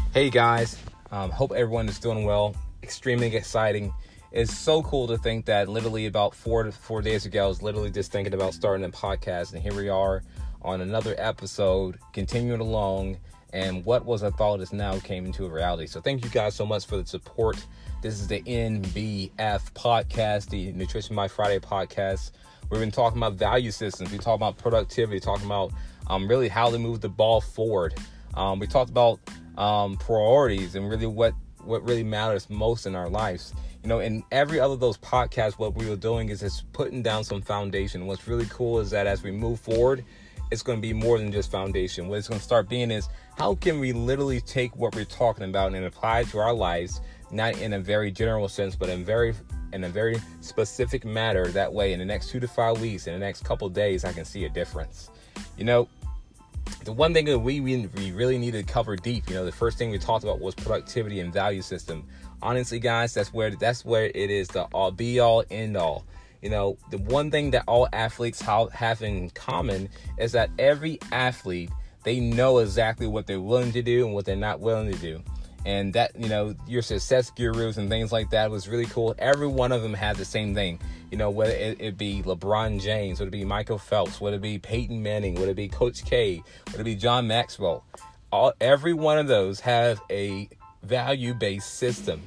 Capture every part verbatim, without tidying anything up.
Hey guys, um, hope everyone is doing well. Extremely exciting. It's so cool to think that literally about four to four days ago, I was literally just thinking about starting a podcast, and here we are on another episode, continuing along. And what was a thought is now came into a reality. So thank you guys so much for the support. This is the N B F podcast, the Nutrition by Friday podcast. We've been talking about value systems. We talk about productivity, talking about um, really how to move the ball forward. Um, we talked about um, priorities and really what, what really matters most in our lives. You know, in every other of those podcasts, what we were doing is just putting down some foundation. What's really cool is that as we move forward, it's going to be more than just foundation. What it's going to start being is how can we literally take what we're talking about and apply it to our lives, not in a very general sense, but in very in a very specific matter. That way, in the next two to five weeks, in the next couple of days, I can see a difference. You know, the one thing that we, we really need to cover deep, you know, the first thing we talked about was productivity and value system. Honestly, guys, that's where that's where it is the all be all end all. You know, the one thing that all athletes have in common is that every athlete, they know exactly what they're willing to do and what they're not willing to do. And that, you know, your success gurus and things like that was really cool. Every one of them had the same thing. You know, whether it, it be LeBron James, would it be Michael Phelps, would it be Peyton Manning, would it be Coach K, would it be John Maxwell? All, every one of those have a value-based system.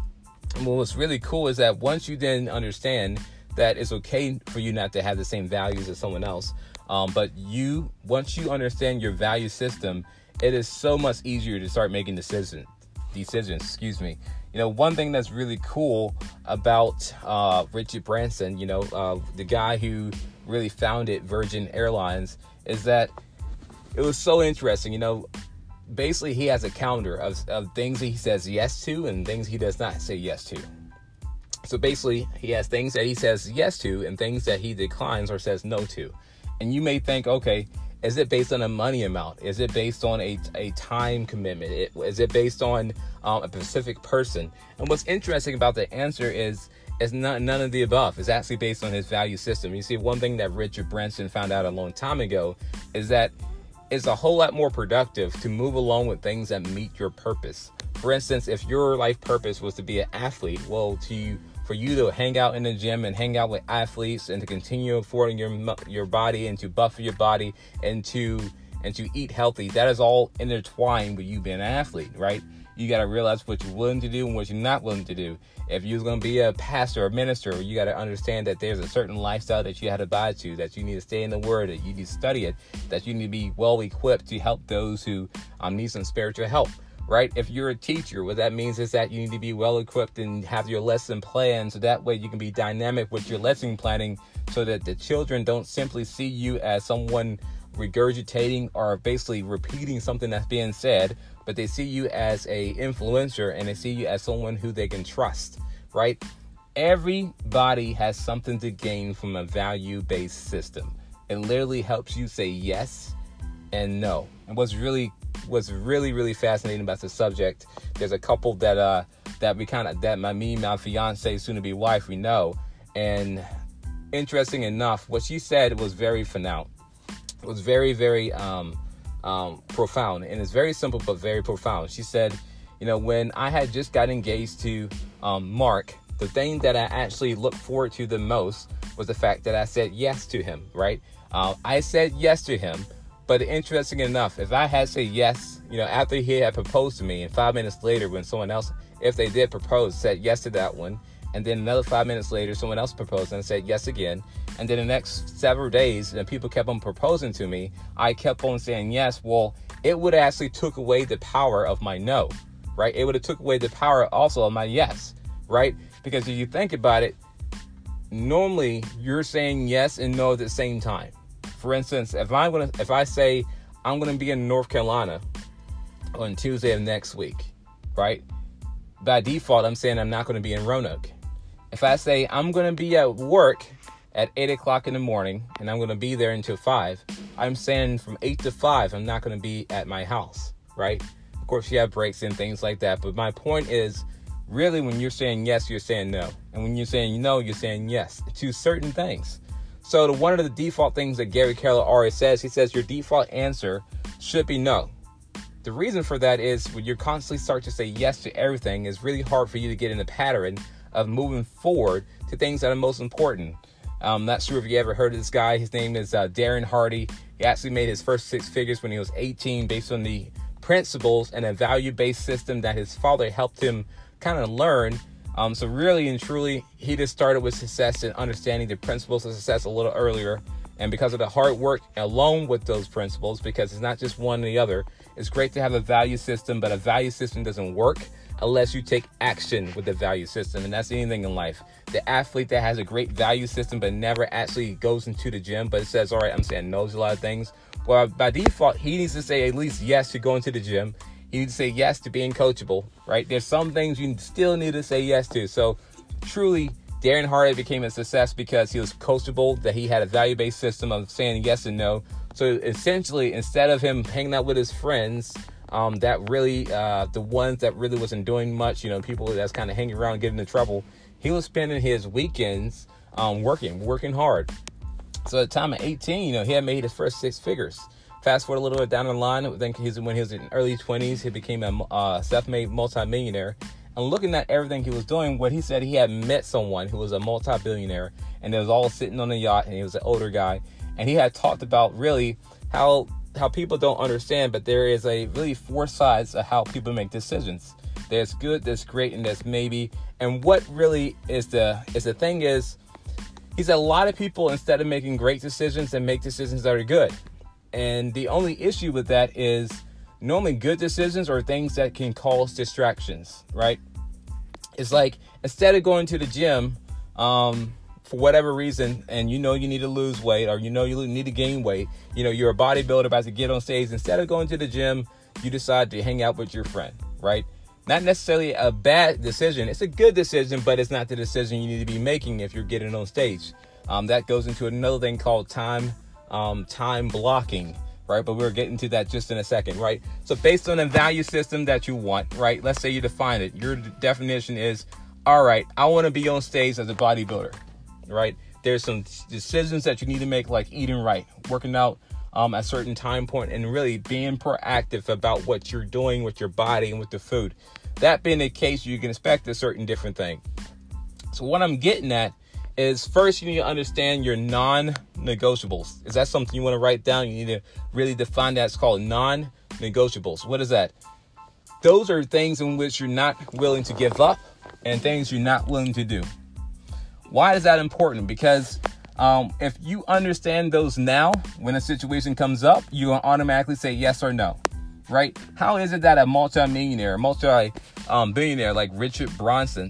And what's really cool is that once you then understand that it's okay for you not to have the same values as someone else, um, but you, once you understand your value system, it is so much easier to start making decisions. Decisions, excuse me. You know, one thing that's really cool about uh, Richard Branson, you know, uh, the guy who really founded Virgin Airlines, is that it was so interesting. You know, basically he has a calendar of, of things he says yes to and things he does not say yes to. So basically, he has things that he says yes to and things that he declines or says no to. And you may think, okay, is it based on a money amount? Is it based on a, a time commitment? It, is it based on um, a specific person? And what's interesting about the answer is, is not, none of the above. It's actually based on his value system. You see, one thing that Richard Branson found out a long time ago is that it's a whole lot more productive to move along with things that meet your purpose. For instance, if your life purpose was to be an athlete, well, to for you to hang out in the gym and hang out with athletes and to continue affording your your body and to buffer your body and to and to eat healthy, that is all intertwined with you being an athlete, right? You got to realize what you're willing to do and what you're not willing to do. If you're going to be a pastor or a minister, you got to understand that there's a certain lifestyle that you have to abide to, that you need to stay in the Word, that you need to study it, that you need to be well equipped to help those who um, need some spiritual help. Right? If you're a teacher, what that means is that you need to be well equipped and have your lesson plan so that way you can be dynamic with your lesson planning so that the children don't simply see you as someone regurgitating or basically repeating something that's being said, but they see you as a influencer and they see you as someone who they can trust, right? Everybody has something to gain from a value-based system. It literally helps you say yes and no. And what's really what's really really fascinating about the subject, there's a couple that uh that we kind of that my me my fiance soon to be wife we know, and interesting enough, what she said was very finale. It was very very um um profound, and it's very simple but very profound. She said, you know, when I had just got engaged to um Mark, the thing that I actually looked forward to the most was the fact that I said yes to him, right? uh, I said yes to him. But interesting enough, if I had said yes, you know, after he had proposed to me, and five minutes later when someone else, if they did propose, said yes to that one, and then another five minutes later, someone else proposed and said yes again, and then the next several days, and people kept on proposing to me, I kept on saying yes, well, it would actually took away the power of my no, right? It would have took away the power also of my yes, right? Because if you think about it, normally you're saying yes and no at the same time. For instance, if I'm gonna, if I say I'm gonna be in North Carolina on Tuesday of next week, right? By default, I'm saying I'm not gonna be in Roanoke. If I say I'm gonna be at work at eight o'clock in the morning and I'm gonna be there until five, I'm saying from eight to five, I'm not gonna be at my house, right? Of course, you have breaks and things like that. But my point is, really, when you're saying yes, you're saying no, and when you're saying no, you're saying yes to certain things. So the, one of the default things that Gary Keller always says, he says your default answer should be no The reason for that is when you constantly start to say yes to everything, it's really hard for you to get in a pattern of moving forward to things that are most important. I'm not sure if you ever heard of this guy. His name is uh, Darren Hardy. He actually made his first six figures when he was eighteen based on the principles and a value-based system that his father helped him kind of learn. Um, so really and truly, he just started with success and understanding the principles of success a little earlier. And because of the hard work along with those principles, because it's not just one or the other, it's great to have a value system, but a value system doesn't work unless you take action with the value system. And that's anything in life. The athlete that has a great value system but never actually goes into the gym, but it says, all right, I'm saying no to a lot of things. Well, by default, he needs to say at least yes to going to the gym. He needs to say yes to being coachable, right? There's some things you still need to say yes to. So truly, Darren Hardy became a success because he was coachable, that he had a value-based system of saying yes and no. So essentially, instead of him hanging out with his friends, um, that really, uh, the ones that really wasn't doing much, you know, people that's kind of hanging around and getting into trouble, he was spending his weekends um, working, working hard. So at the time of eighteen, you know, he had made his first six figures. Fast forward a little bit down the line, I think he's, when he was in early twenties, he became a uh, self-made multimillionaire. And looking at everything he was doing, what he said, he had met someone who was a multi-billionaire, and they was all sitting on a yacht, and he was an older guy. And he had talked about really how how people don't understand, but there is a really four sides of how people make decisions. There's good, there's great, and there's maybe. And what really is the is the thing is, he said a lot of people, instead of making great decisions, they make decisions that are good. And the only issue with that is normally good decisions are things that can cause distractions, right? It's like, instead of going to the gym um, for whatever reason, and you know you need to lose weight, or you know you need to gain weight, you know, you're a bodybuilder about to get on stage, instead of going to the gym, you decide to hang out with your friend, right? Not necessarily a bad decision. It's a good decision, but it's not the decision you need to be making if you're getting on stage. Um, that goes into another thing called time, um, time blocking, right? But we're getting to that just in a second, right? So based on a value system that you want, right? Let's say you define it. Your definition is, all right, I want to be on stage as a bodybuilder, right? There's some decisions that you need to make, like eating right, working out um, at a certain time point, and really being proactive about what you're doing with your body and with the food. That being the case, you can expect a certain different thing. So what I'm getting at is, first you need to understand your non-negotiables. Is that something you want to write down? You need to really define that. It's called non-negotiables. What is that? Those are things in which you're not willing to give up and things you're not willing to do. Why is that important? Because um, if you understand those now, when a situation comes up, you will automatically say yes or no, right? How is it that a multi-millionaire, multi-billionaire um, like Richard Branson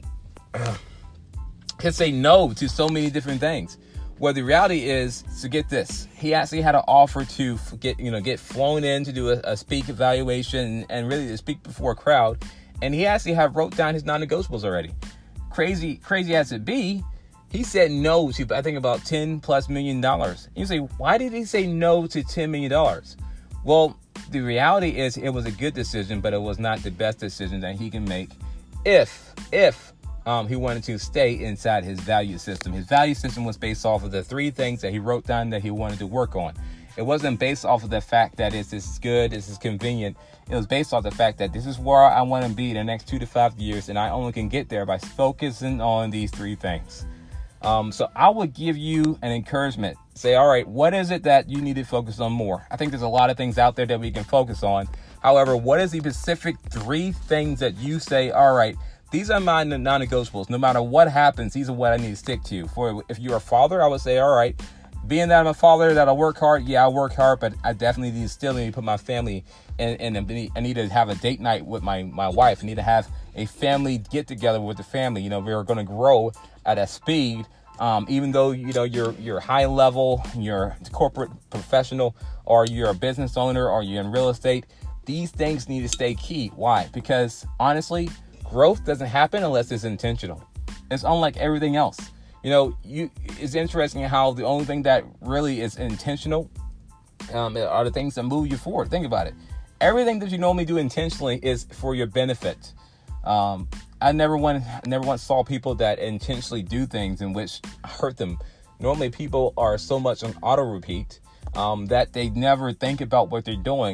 can say no to so many different things? Well, the reality is, to get this, he actually had an offer to get, you know, get flown in to do a, a speak evaluation and really to speak before a crowd. And he actually have wrote down his non-negotiables already. Crazy, crazy as it be, he said no to, I think, about ten plus million dollars. You say, why did he say no to ten million dollars? Well, the reality is it was a good decision, but it was not the best decision that he can make if, if, Um, he wanted to stay inside his value system. His value system was based off of the three things that he wrote down that he wanted to work on. It wasn't based off of the fact that it's, this is good, this is convenient. It was based off the fact that this is where I want to be in the next two to five years, and I only can get there by focusing on these three things. Um, so I would give you an encouragement. Say, all right, what is it that you need to focus on more? I think there's a lot of things out there that we can focus on. However, what is the specific three things that you say, all right, these are my non-negotiables. No matter what happens, these are what I need to stick to. For if you're a father, I would say, all right, being that I'm a father, that I work hard, yeah, I work hard, but I definitely need to still need to put my family in, in a, I need to have a date night with my, my wife. I need to have a family get together with the family. You know, we're going to grow at a speed. Um, even though, you know, you're, you're high level, you're a corporate professional, or you're a business owner, or you're in real estate, these things need to stay key. Why? Because honestly, growth doesn't happen unless it's intentional. It's unlike everything else. You know, you it's interesting how the only thing that really is intentional um, are the things that move you forward. Think about it. Everything that you normally do intentionally is for your benefit. Um, I never want, I never once saw people that intentionally do things in which hurt them. Normally, people are so much on auto repeat um, that they never think about what they're doing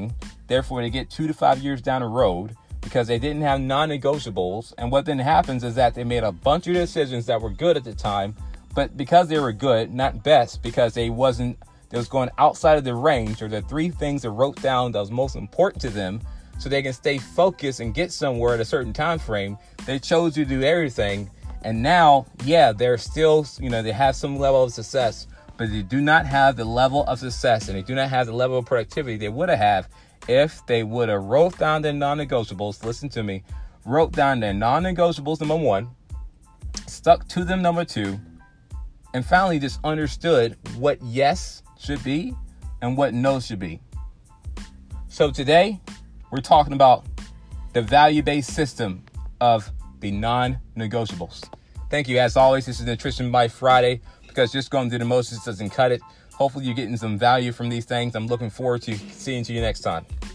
Therefore, they get two to five years down the road because they didn't have non-negotiables. And what then happens is that they made a bunch of decisions that were good at the time, but because they were good, not best, because they wasn't, they was going outside of the range or the three things they wrote down that was most important to them so they can stay focused and get somewhere at a certain time frame. They chose to do everything. And now, yeah, they're still, you know, they have some level of success, but they do not have the level of success and they do not have the level of productivity they would have had if they would have wrote down their non-negotiables. Listen to me. Wrote down their non-negotiables, number one, stuck to them, number two, and finally just understood what yes should be and what no should be. So today, we're talking about the value-based system of the non-negotiables. Thank you. As always, this is Nutrition by Friday, because just going through the motions doesn't cut it. Hopefully you're getting some value from these things. I'm looking forward to seeing you next time.